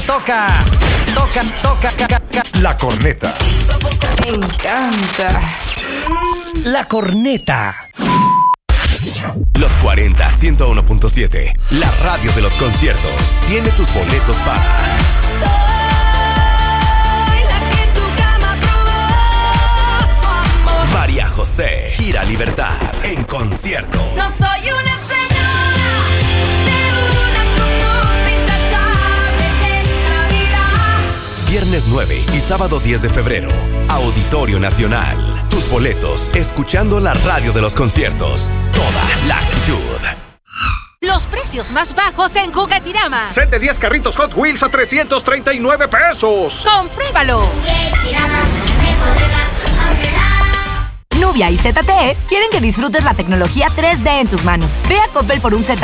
La corneta. Me encanta. La corneta. Los 40 101.7, la radio de los conciertos, tiene tus boletos para Soy la que en tu cama probó. María José, Gira Libertad, en concierto. No soy una española de una común intachable en Navidad. Viernes 9 y sábado 10 de febrero, Auditorio Nacional. Tus boletos, escuchando la radio de los conciertos. Toda la actitud. Los precios más bajos en Juguetirama. Set de 10 carritos Hot Wheels a 339 pesos. ¡Compruébalo! Nubia y ZTE quieren que disfrutes la tecnología 3D en tus manos. Ve a Coppel por un ZTE